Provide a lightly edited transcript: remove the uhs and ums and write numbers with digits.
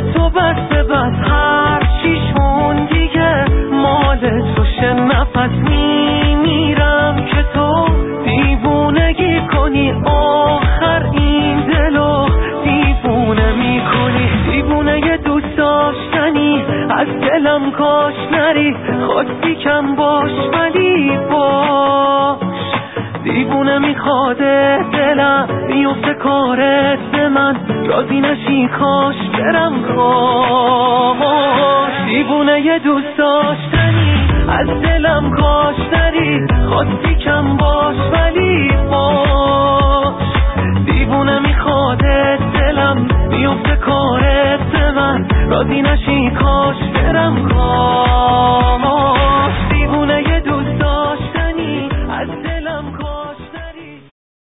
تو بسته بس هر چیشون دیگه مال توشه. نفس میمیرم که تو دیوونگی کنی، آخر این دلو دیوونه میکنی. دیوونه یه دوست داشتنی از دلم کاش نری، خواستی کم باش ولی باش. دیوونه میخواده دلم بیفته کارت به من، راضی نشی کاش برم کاش. دیوونه یه دوست داشتنی از دلم کاش نری، خواستی کم باش ولی باش.